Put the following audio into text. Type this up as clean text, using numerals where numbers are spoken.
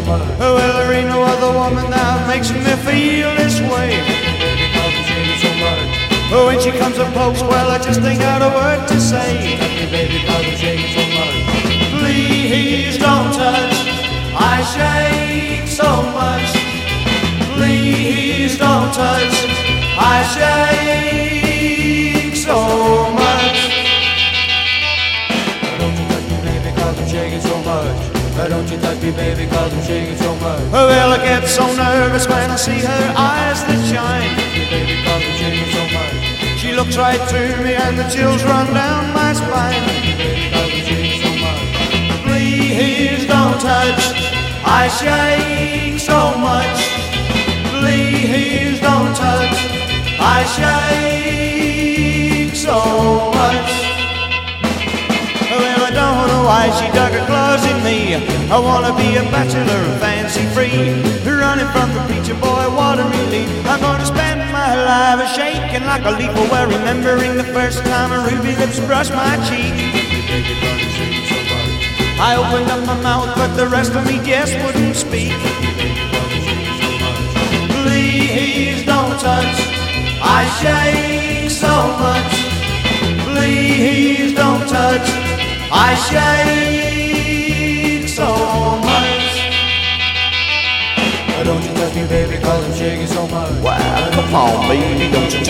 much. Well, there ain't no other woman that makes me feel this way. Baby, 'cause I'm shaking so much. But when she comes up close, well, I just ain't got a word to say. Touch me, baby, 'cause I'm shaking so much. Please don't touch, I shake so much. Please don't touch, I shake so much. Don't you touch me, baby, 'cause I'm shaking so much. Don't you touch me, baby, 'cause I'm shaking so much. Well, I get so nervous when I see her eyes that shine. Touch me, baby, 'cause I'm shaking so much. She looks right through me and the chills run down my spine. Touch me, baby, 'cause I'm shaking so much. Please don't touch, I shake so much. Please don't touch, I shake so much. Well, I don't know why she dug her claws in me. I wanna be a bachelor and fancy free, running from the preacher boy, what a relief. I'm gonna spend my life shaking like a leaf while remembering the first time her ruby lips brushed my cheek. I opened up my mouth, but the rest of me just wouldn't speak. Please don't touch, I shake so much. Please don't touch, I shake so much. Don't you touch me, baby, 'cause I'm shaking so much. Wow, come on, baby, don't you